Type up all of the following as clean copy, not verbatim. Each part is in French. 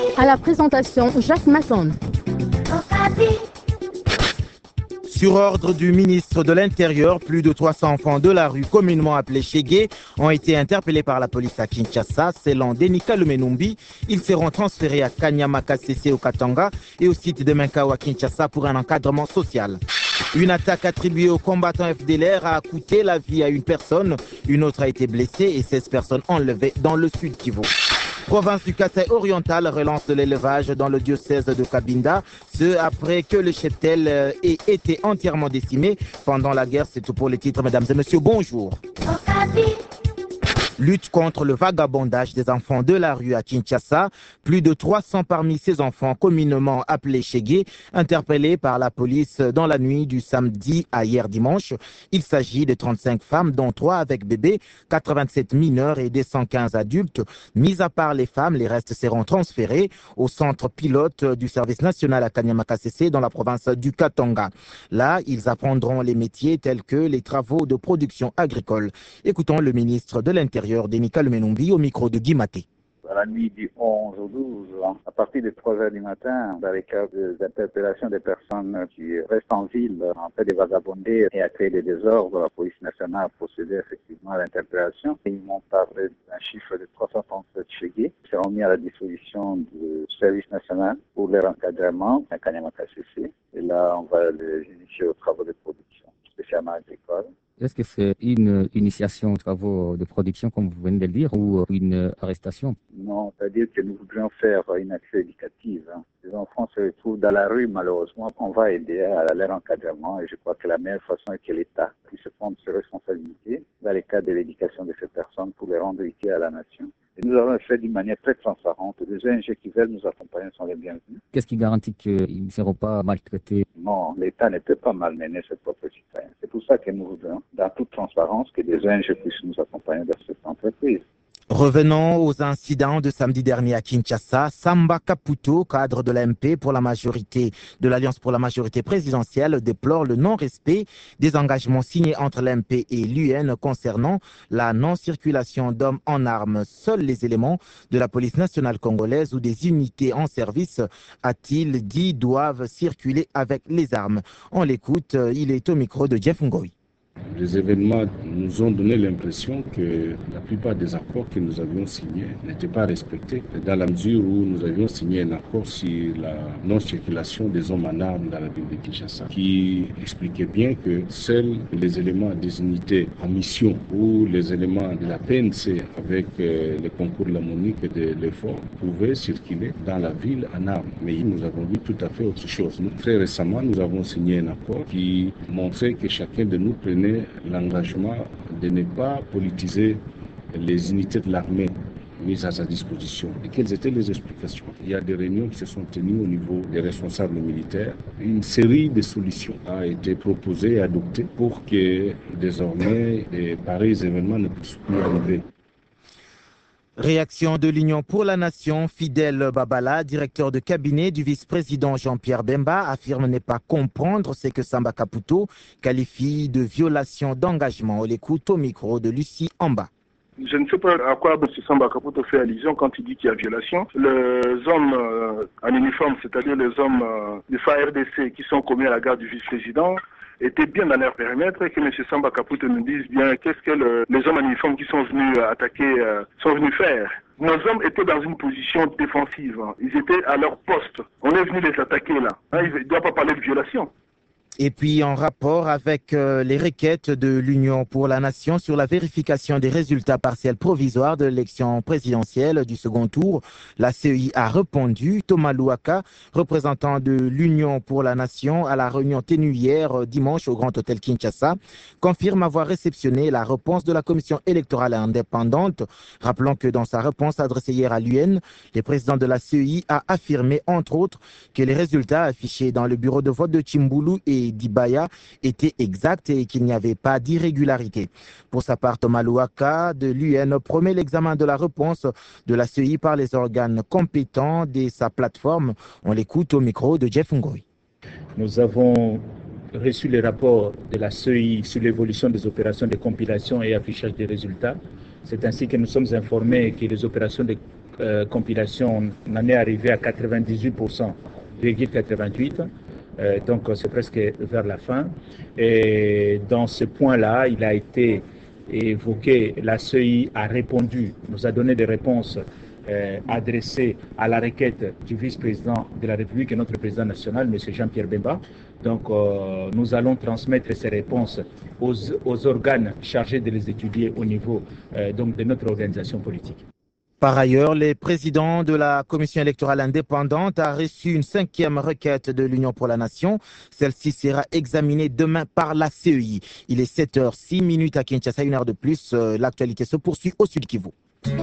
À la présentation, Jacques Masson. Sur ordre du ministre de l'Intérieur, plus de 300 enfants de la rue, communément appelés Chégué, ont été interpellés par la police à Kinshasa. Selon Denika Lumenumbi, ils seront transférés à Kanyama-Kasese au Katanga et au site de Menkaou à Kinshasa pour un encadrement social. Une attaque attribuée aux combattants FDLR a coûté la vie à une personne. Une autre a été blessée et 16 personnes enlevées dans le sud Kivu. Province du Kasaï oriental relance de l'élevage dans le diocèse de Kabinda, ce après que le cheptel ait été entièrement décimé pendant la guerre. C'est tout pour les titres, mesdames et messieurs. Bonjour. Lutte contre le vagabondage des enfants de la rue à Kinshasa. Plus de 300 parmi ces enfants, communément appelés Chégué, interpellés par la police dans la nuit du samedi à hier dimanche. Il s'agit de 35 femmes, dont 3 avec bébés, 87 mineurs et des 115 adultes. Mis à part les femmes, les restes seront transférés au centre pilote du service national à Kanyama-Kasese dans la province du Katanga. Là, ils apprendront les métiers tels que les travaux de production agricole. Écoutons le ministre de l'Intérieur, Denika Lumenumbi, au micro de Guy Maté. À la nuit du 11 au 12, à partir de 3 heures du matin, dans les cas d'interpellation des personnes qui restent en ville, en fait des vagabondés et à créer des désordres, la police nationale a procédé effectivement à l'interpellation. Ils m'ont parlé d'un chiffre de 337 Chégué qui seront mis à la disposition du service national pour leur encadrement à Kanyama-Kasese. Et là, on va les initier aux travaux de production, spécialement agricoles. Est-ce que c'est une initiation aux travaux de production, comme vous venez de le dire, ou une arrestation? Non, c'est-à-dire que nous voudrions faire une action éducative. Les enfants se retrouvent dans la rue, malheureusement. On va aider à leur encadrement et je crois que la meilleure façon est que l'État puisse prendre ses responsabilités dans le cadre de l'éducation de ces personnes pour les rendre utiles à la nation. Et nous avons le fait d'une manière très transparente. Les ONG qui veulent nous accompagner sont les bienvenus. Qu'est-ce qui garantit qu'ils ne seront pas maltraités? Non, l'État ne peut pas malmener ses propres citoyens. C'est pour ça que nous voudrions, dans toute transparence, que des ONG puissent nous accompagner dans cette entreprise. Revenons aux incidents de samedi dernier à Kinshasa. Samba Kaputo, cadre de l'AMP pour la majorité de l'Alliance pour la majorité présidentielle, déplore le non-respect des engagements signés entre l'AMP et l'UN concernant la non-circulation d'hommes en armes. Seuls les éléments de la police nationale congolaise ou des unités en service, a-t-il dit, doivent circuler avec les armes. On l'écoute, il est au micro de Jeff Ngoï. Les événements nous ont donné l'impression que la plupart des accords que nous avions signés n'étaient pas respectés, dans la mesure où nous avions signé un accord sur la non-circulation des hommes en armes dans la ville de Kinshasa, qui expliquait bien que seuls les éléments des unités en mission ou les éléments de la PNC avec le concours de la MONUC et de l'effort pouvaient circuler dans la ville en armes. Mais nous avons vu tout à fait autre chose. Très récemment, nous avons signé un accord qui montrait que chacun de nous prenait l'engagement de ne pas politiser les unités de l'armée mises à sa disposition. Et quelles étaient les explications? Il y a des réunions qui se sont tenues au niveau des responsables militaires. Une série de solutions a été proposée et adoptée pour que désormais pareils événements ne puissent plus arriver. Réaction de l'Union pour la Nation, Fidèle Babala, directeur de cabinet du vice-président Jean-Pierre Bemba, affirme ne pas comprendre ce que Samba Kaputo qualifie de violation d'engagement. On l'écoute au micro de Lucie Amba. Je ne sais pas à quoi M. Samba Kaputo fait allusion quand il dit qu'il y a violation. Les hommes en uniforme, c'est-à-dire les hommes du FARDC qui sont commis à la garde du vice-président, étaient bien dans leur périmètre et que M. Samba Kaputo nous dise bien qu'est-ce que les hommes en uniforme qui sont venus attaquer sont venus faire. Nos hommes étaient dans une position défensive. Ils étaient à leur poste. On est venu les attaquer là. Il ne doit pas parler de violation. Et puis en rapport avec les requêtes de l'Union pour la Nation sur la vérification des résultats partiels provisoires de l'élection présidentielle du second tour, la CEI a répondu. Thomas Louaka, représentant de l'Union pour la Nation à la réunion tenue hier dimanche au Grand Hôtel Kinshasa, confirme avoir réceptionné la réponse de la Commission électorale indépendante. Rappelons que dans sa réponse adressée hier à l'UN, le président de la CEI a affirmé entre autres que les résultats affichés dans le bureau de vote de Chimbulu et d'Ibaya était exact et qu'il n'y avait pas d'irrégularité. Pour sa part, Thomas Louaka de l'UN promet l'examen de la réponse de la CEI par les organes compétents de sa plateforme. On l'écoute au micro de Jeff Ngoï. Nous avons reçu les rapports de la CEI sur l'évolution des opérations de compilation et affichage des résultats. C'est ainsi que nous sommes informés que les opérations de compilation, on en est arrivé à 98,88%, donc c'est presque vers la fin. Et dans ce point-là, il a été évoqué, la CEI a répondu, nous a donné des réponses adressées à la requête du vice-président de la République et notre président national, M. Jean-Pierre Bemba. Donc nous allons transmettre ces réponses aux organes chargés de les étudier au niveau donc de notre organisation politique. Par ailleurs, le président de la commission électorale indépendante a reçu une 5e requête de l'Union pour la Nation. Celle-ci sera examinée demain par la CEI. Il est 7h06 à Kinshasa, une heure de plus. L'actualité se poursuit au Sud Kivu.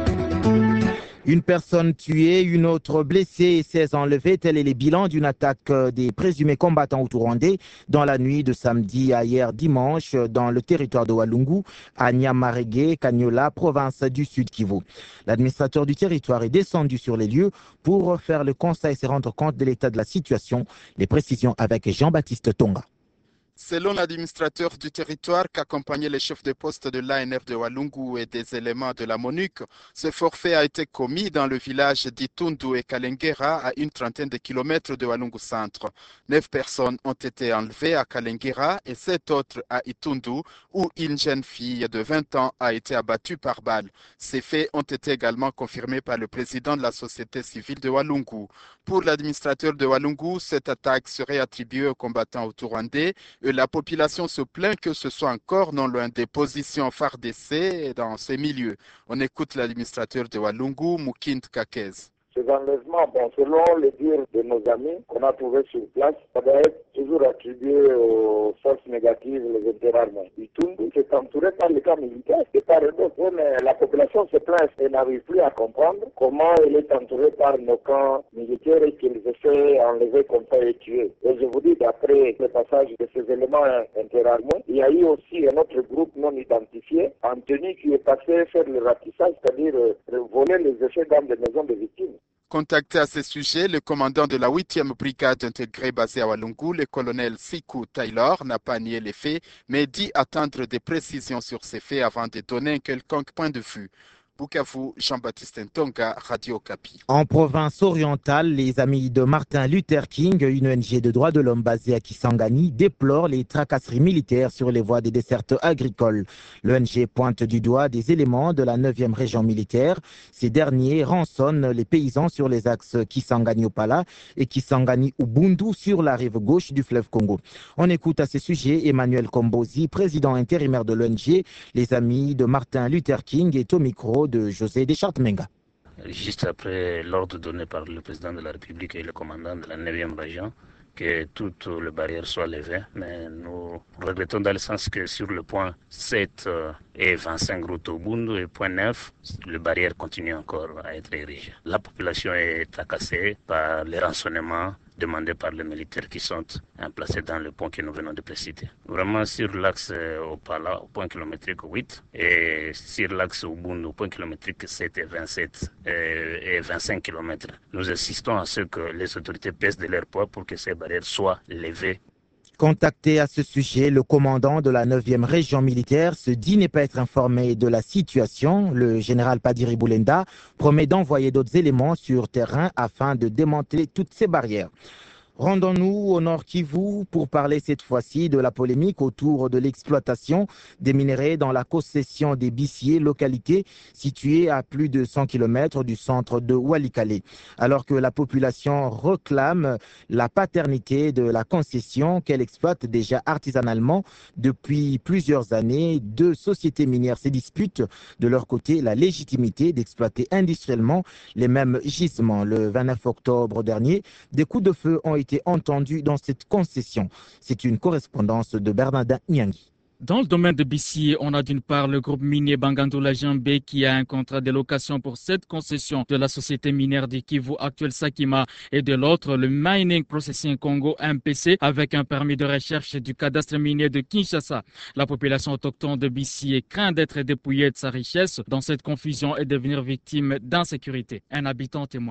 Une personne tuée, une autre blessée et 16 enlevés, tel est le bilan d'une attaque des présumés combattants Hutu-Rwandais dans la nuit de samedi à hier dimanche dans le territoire de Walungu, à Nyamaregé, Kanyola, province du Sud Kivu. L'administrateur du territoire est descendu sur les lieux pour faire le constat et se rendre compte de l'état de la situation. Les précisions avec Jean-Baptiste Tonga. Selon l'administrateur du territoire qu'accompagnait les chefs de poste de l'ANF de Walungu et des éléments de la MONUC, ce forfait a été commis dans le village d'Itundu et Kalengera à une trentaine de kilomètres de Walungu centre. 9 personnes ont été enlevées à Kalengera et 7 autres à Itundu où une jeune fille de 20 ans a été abattue par balle. Ces faits ont été également confirmés par le président de la société civile de Walungu. Pour l'administrateur de Walungu, cette attaque serait attribuée aux combattants Hutu-Rwandais et la population se plaint que ce soit encore non loin des positions FARDC dans ces milieux. On écoute l'administrateur de Walungu, Mukind Kakez. Ces enlèvements, selon le dire de nos amis qu'on a trouvés sur place, ça doit être toujours attribué aux forces négatives, les interarmés. Itundu est entouré par les camps militaires, c'est pas d'autre. Mais la population se plaint et n'arrive plus à comprendre comment elle est entourée par nos camps militaires et qu'ils essaient d'enlever comme ça et tuer. Et je vous dis, d'après le passage de ces éléments interarmés, il y a eu aussi un autre groupe non identifié, en tenue, qui est passé faire le ratissage, c'est-à-dire voler les effets dans des maisons de victimes. Contacté à ce sujet, le commandant de la 8e brigade intégrée basée à Walungu, le colonel Siku Taylor, n'a pas nié les faits, mais dit attendre des précisions sur ces faits avant de donner un quelconque point de vue. Bukavu, Jean-Baptiste Ntonga, Radio Okapi. En province orientale, les amis de Martin Luther King, une ONG de droits de l'homme basée à Kisangani, déplorent les tracasseries militaires sur les voies des dessertes agricoles. L'ONG pointe du doigt des éléments de la 9e région militaire. Ces derniers rançonnent les paysans sur les axes Kisangani-Opala et Kisangani-Ubundu sur la rive gauche du fleuve Congo. On écoute à ce sujet Emmanuel Kombozi, président intérimaire de l'ONG. Les amis de Martin Luther King est au micro de José Deschartes-Menga. Juste après l'ordre donné par le président de la République et le commandant de la 9e région, que toutes les barrières soient levées, mais nous regrettons dans le sens que sur le point 7 et 25 route au Bundu et point 9, les barrières continuent encore à être érigées. La population est tracassée par les rançonnements demandés par les militaires qui sont placés dans le pont que nous venons de préciter. Vraiment sur l'axe Opala, au point kilométrique 8, et sur l'axe Ubundu, au point kilométrique 7 et 27 et 25 km. Nous insistons à ce que les autorités pèsent de leur poids pour que ces barrières soient levées. Contacté à ce sujet, le commandant de la 9e région militaire se dit ne pas être informé de la situation. Le général Padiri Boulenda promet d'envoyer d'autres éléments sur terrain afin de démanteler toutes ces barrières. Rendons-nous au Nord Kivu pour parler cette fois-ci de la polémique autour de l'exploitation des minerais dans la concession des Bissiers, localité située à plus de 100 km du centre de Walikale. Alors que la population réclame la paternité de la concession qu'elle exploite déjà artisanalement depuis plusieurs années, 2 sociétés minières se disputent de leur côté la légitimité d'exploiter industriellement les mêmes gisements. Le 29 octobre dernier, des coups de feu ont été entendus dans cette concession. C'est une correspondance de Bernardin Nyangi. Dans le domaine de Bissier, on a d'une part le groupe minier Bangandoula Jambé qui a un contrat de location pour cette concession de la société minière de Kivu actuelle Sakima et de l'autre le Mining Processing Congo MPC avec un permis de recherche du cadastre minier de Kinshasa. La population autochtone de Bissier craint d'être dépouillée de sa richesse dans cette confusion et devenir victime d'insécurité. Un habitant témoigne.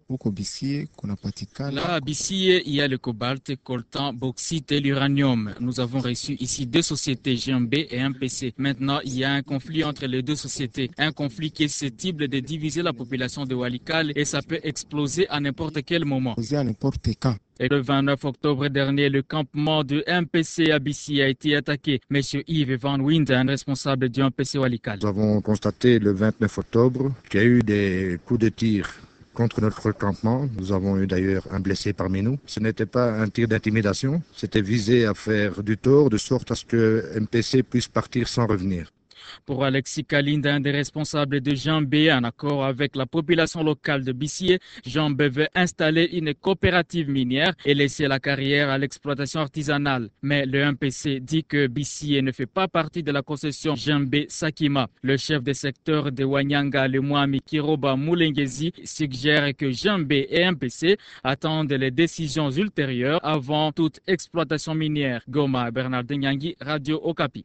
Là, à Bissié, il y a le cobalt, coltan, bauxite et l'uranium. Nous avons reçu ici 2 sociétés, GMB et MPC. Maintenant, il y a un conflit entre les 2 sociétés. Un conflit qui est susceptible de diviser la population de Walikale et ça peut exploser à n'importe quel moment. Et le 29 octobre dernier, le campement de MPC à Bissié a été attaqué. Monsieur Yves Van Wind, un responsable du MPC Walikale. Nous avons constaté le 29 octobre qu'il y a eu des coups de tir contre notre campement. Nous avons eu d'ailleurs un blessé parmi nous. Ce n'était pas un tir d'intimidation, c'était visé à faire du tort de sorte à ce que MPC puisse partir sans revenir. Pour Alexis Kalinde, un des responsables de Jambé, en accord avec la population locale de Bissié, Jambé veut installer une coopérative minière et laisser la carrière à l'exploitation artisanale. Mais le MPC dit que Bissié ne fait pas partie de la concession Jambé-Sakima. Le chef des secteurs de Wanyanga, le Mwami Kiroba Moulengezi, suggère que Jambé et MPC attendent les décisions ultérieures avant toute exploitation minière. Goma, Bernard Denyangi, Radio Okapi.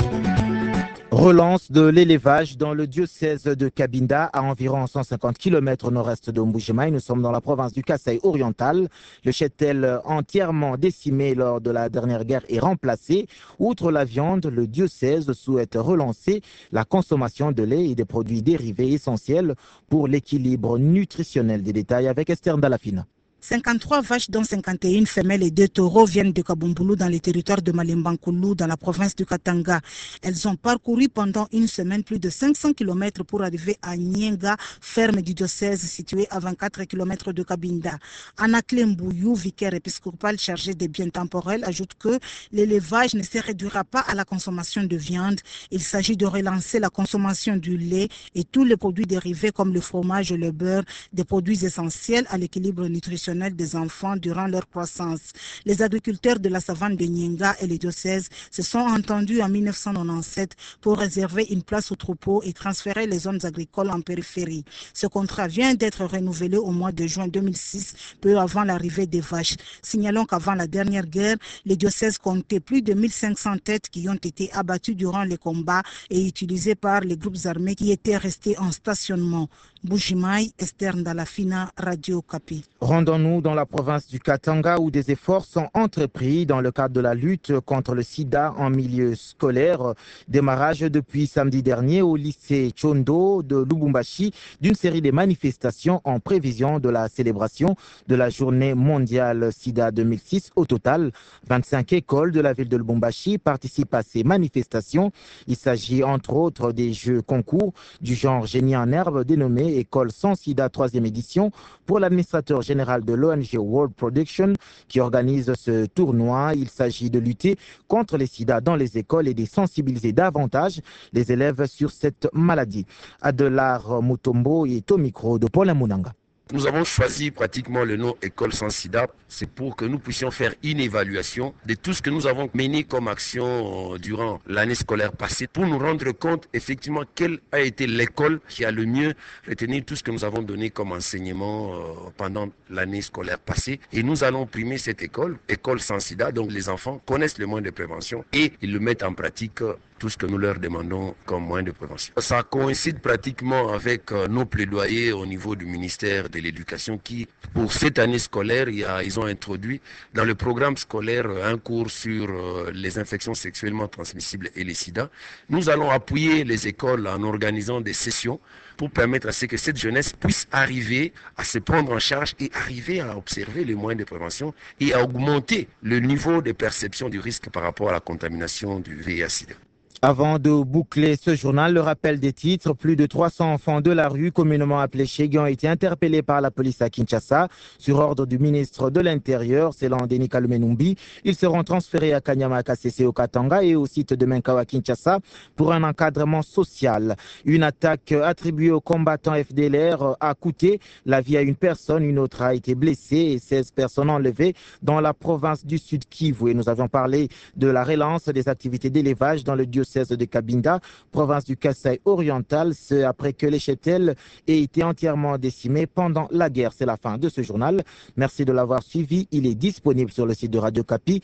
Relance de l'élevage dans le diocèse de Cabinda, à environ 150 km nord-est de Mbujimaï. Nous sommes dans la province du Kasaï oriental. Le cheptel entièrement décimé lors de la dernière guerre est remplacé. Outre la viande, le diocèse souhaite relancer la consommation de lait et des produits dérivés essentiels pour l'équilibre nutritionnel. Des détails avec Esther Ndalafina. 53 vaches dont 51 femelles et 2 taureaux viennent de Kabumbulu dans les territoires de Malimbankoulou dans la province du Katanga. Elles ont parcouru pendant une semaine plus de 500 km pour arriver à Nyenga, ferme du diocèse située à 24 km de Kabinda. Anakle Mbouyou, vicaire épiscopal chargé des biens temporels, ajoute que l'élevage ne se réduira pas à la consommation de viande. Il s'agit de relancer la consommation du lait et tous les produits dérivés comme le fromage et le beurre, des produits essentiels à l'équilibre nutritionnel des enfants durant leur croissance. Les agriculteurs de la savane de Nyenga et les diocèses se sont entendus en 1997 pour réserver une place au troupeau et transférer les zones agricoles en périphérie. Ce contrat vient d'être renouvelé au mois de juin 2006, peu avant l'arrivée des vaches. Signalons qu'avant la dernière guerre, les diocèses comptaient plus de 1500 têtes qui ont été abattues durant les combats et utilisées par les groupes armés qui étaient restés en stationnement. Mbujimaï, Esther Ndalafina, Radio Okapi. Rendons-nous dans la province du Katanga où des efforts sont entrepris dans le cadre de la lutte contre le sida en milieu scolaire. Démarrage depuis samedi dernier au lycée Chondo de Lubumbashi d'une série de manifestations en prévision de la célébration de la journée mondiale sida 2006. Au total, 25 écoles de la ville de Lubumbashi participent à ces manifestations. Il s'agit entre autres des jeux concours du genre génie en herbe dénommé École sans sida 3e édition pour l'administrateur général de l'ONG World Production qui organise ce tournoi. Il s'agit de lutter contre les sida dans les écoles et de sensibiliser davantage les élèves sur cette maladie. Adelar Mutombo est au micro de Paul Munanga. Nous avons choisi pratiquement le nom École sans sida, c'est pour que nous puissions faire une évaluation de tout ce que nous avons mené comme action durant l'année scolaire passée, pour nous rendre compte effectivement quelle a été l'école qui a le mieux retenu tout ce que nous avons donné comme enseignement pendant l'année scolaire passée. Et nous allons primer cette école sans sida, donc les enfants connaissent le moyen de prévention et ils le mettent en pratique tout ce que nous leur demandons comme moyen de prévention. Ça coïncide pratiquement avec nos plaidoyers au niveau du ministère de l'Éducation qui, pour cette année scolaire, ils ont introduit dans le programme scolaire un cours sur les infections sexuellement transmissibles et les sida. Nous allons appuyer les écoles en organisant des sessions pour permettre à ce que cette jeunesse puisse arriver à se prendre en charge et arriver à observer les moyens de prévention et à augmenter le niveau de perception du risque par rapport à la contamination du VIH-Sida. Avant de boucler ce journal, le rappel des titres, plus de 300 enfants de la rue, communément appelés Chégues, ont été interpellés par la police à Kinshasa sur ordre du ministre de l'Intérieur, selon Denis Kalumenumbi. Ils seront transférés à Kanyama, KCC au Katanga et au site de Menkawa Kinshasa pour un encadrement social. Une attaque attribuée aux combattants FDLR a coûté la vie à une personne, une autre a été blessée et 16 personnes enlevées dans la province du Sud Kivu. Et nous avions parlé de la relance des activités d'élevage dans le diocèse de Kabinda, province du Kasaï oriental, ce après que les cheptels aient été entièrement décimés pendant la guerre. C'est la fin de ce journal. Merci de l'avoir suivi. Il est disponible sur le site de Radio Okapi,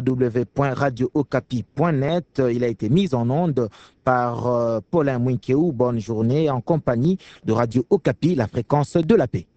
www.radiookapi.net. Il a été mis en onde par Paulin Mouinkeou. Bonne journée en compagnie de Radio Okapi, la fréquence de la paix.